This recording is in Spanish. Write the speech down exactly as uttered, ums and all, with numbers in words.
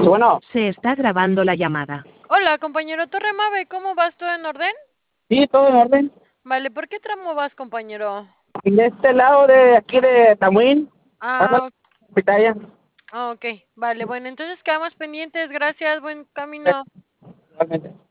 Bueno, Se está grabando la llamada. Hola, compañero Torremave, ¿cómo vas? ¿Todo en orden? sí, todo en orden. Vale, ¿por qué tramo vas, compañero? De este lado de aquí de Tamuín, pasa Ah, la pitaya. ah, ok, vale, bueno, entonces quedamos pendientes, gracias, buen camino. Igualmente.